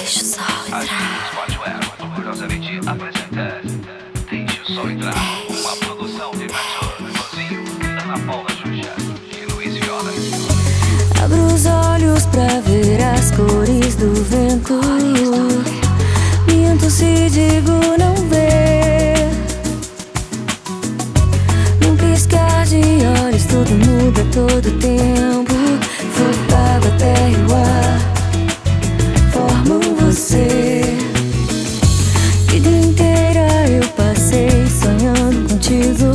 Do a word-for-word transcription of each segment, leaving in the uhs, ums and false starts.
Deixa o sol entrar. Sportswear, orgulhosamente apresenta Deixa o Sol Entrar, uma produção de Matheus Rosinho, Ana Paula Xuxa e Luiz Viola. Abro os olhos pra ver as cores do vento. Minto se digo não ver. Num piscar de olhos tudo muda todo tempo. Fogo, água, terra e o ar formam você. Vida inteira eu passei sonhando contigo,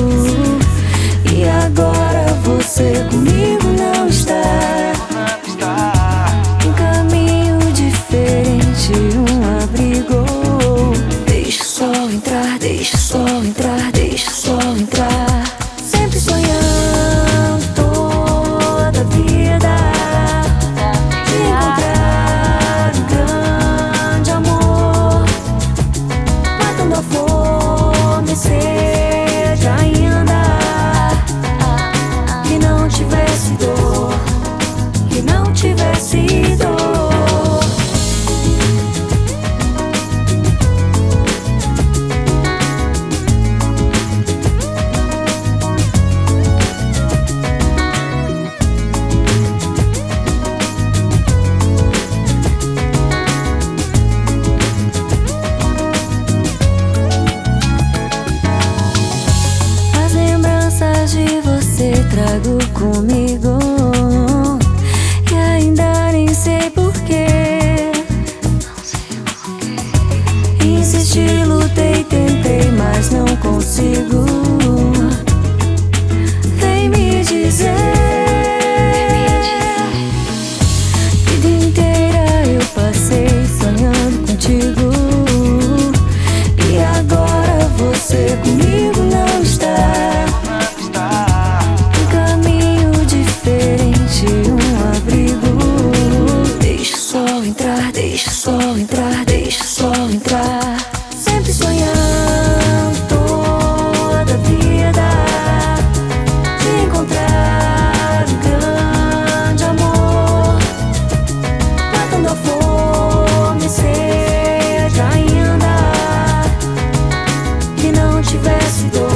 e agora você comigo não está. Um caminho diferente, um abrigo. Deixa o sol entrar, deixa o sol entrar, deixa o sol entrar. Sempre sonhando toda a vida de encontrar um grande amor, matando a fome e sede ainda. Que não tivesse dor, que não tivesse dor. As lembranças de você trago comigo, e ainda nem sei porquê. Insisti, lutei, tentei, mas não consigo. Vem me dizer. Vida inteira eu passei sonhando contigo, e agora você comigo não está. Um caminho diferente, um abrigo. Deixa o sol entrar, deixa o sol entrar, deixa o sol entrar. Sempre sonhando toda a vida de encontrar um grande amor, matando a fome e sede ainda. Que não tivesse dor,